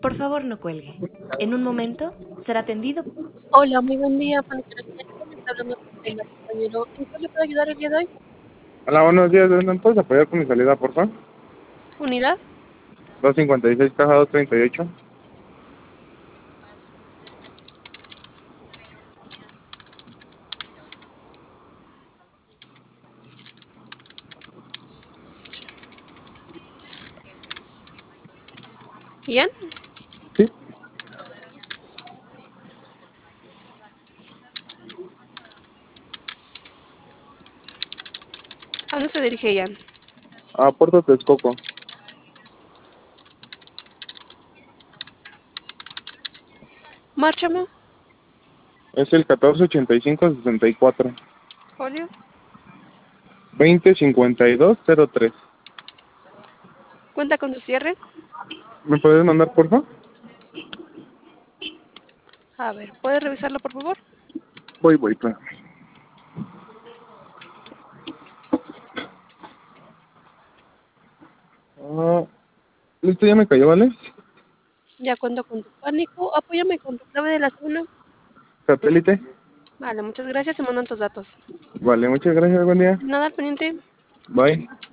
Por favor, no cuelgue. En un momento será atendido. Hola, muy buen día, Panetera Médico. Me está hablando Priscila, compañero. ¿En qué le puedo ayudar el día de hoy? Hola, buenos días. ¿Me puedes apoyar con mi salida, por favor? ¿Unidad? 256, caja 238. ¿Ian? Sí. ¿A dónde se dirige Ian? A Puerto Texcoco. Márchamo. Es el 1485-64. Folio. 205203. ¿Cuenta con su cierre? ¿Me puedes mandar, por favor? A ver, ¿puede revisarlo, por favor? Voy, claro. Ah, listo, ya me cayó, ¿vale? Ya cuento con tu pánico. Apóyame con tu clave de la zona. Satélite. Vale, muchas gracias y mandan tus datos. Vale, muchas gracias, buen día. Nada al pendiente. Bye.